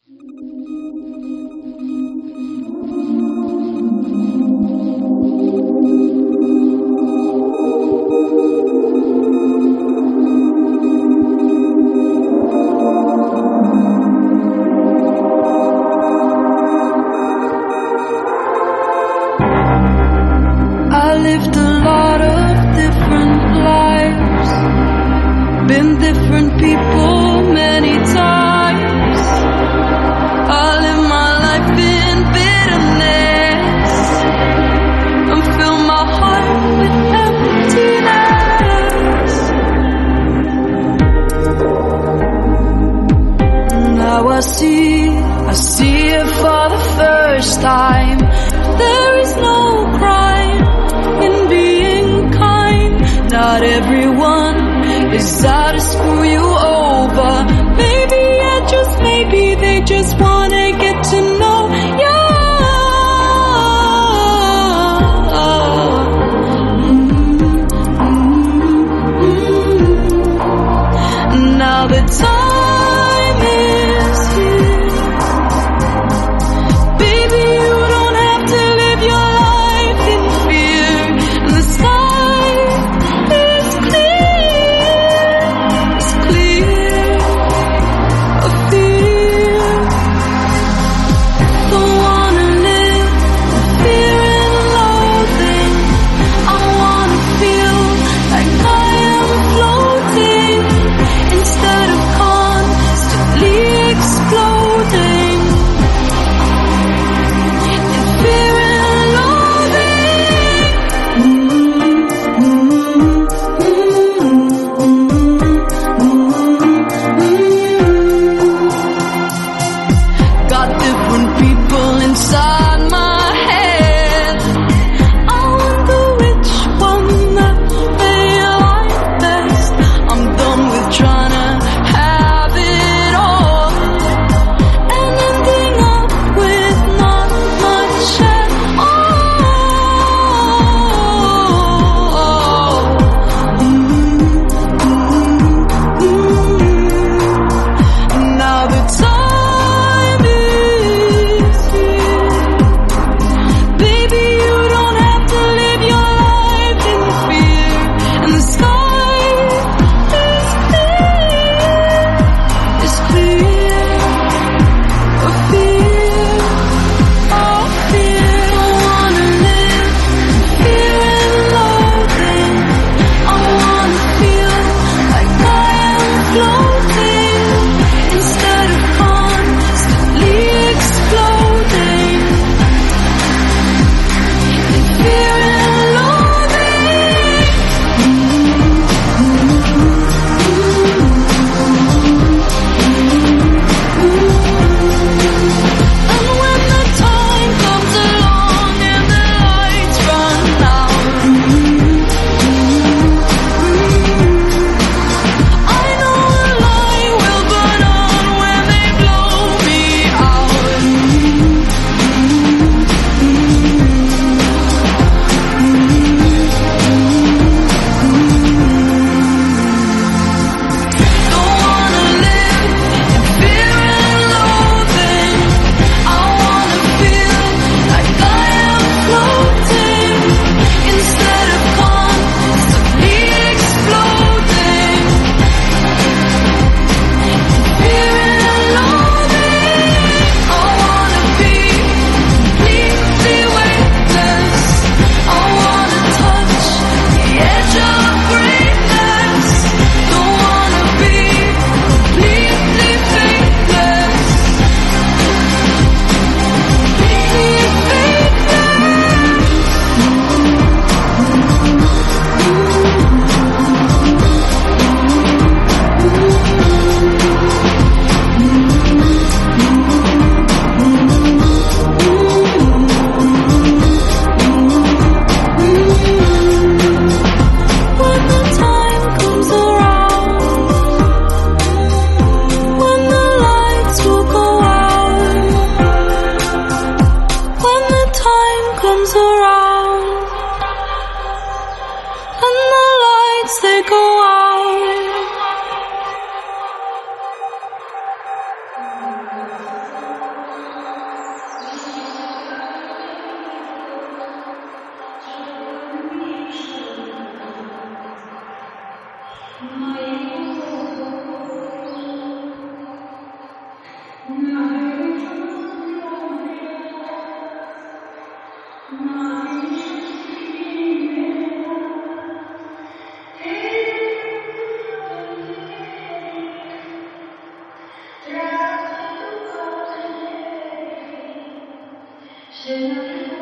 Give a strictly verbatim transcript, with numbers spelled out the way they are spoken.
I lived a lot of different lives, been different people many times. I live my life in bitterness and fill my heart with emptiness. Now I see, I see it for the first time. There is no crime in being kind. Not everyone is out to screw you over. Maybe, yeah, just maybe they just wanna get to know you. Mm-hmm. Now the time is here. Baby, you don't have to live your life in fear. And the sky is clear, it's clear. Je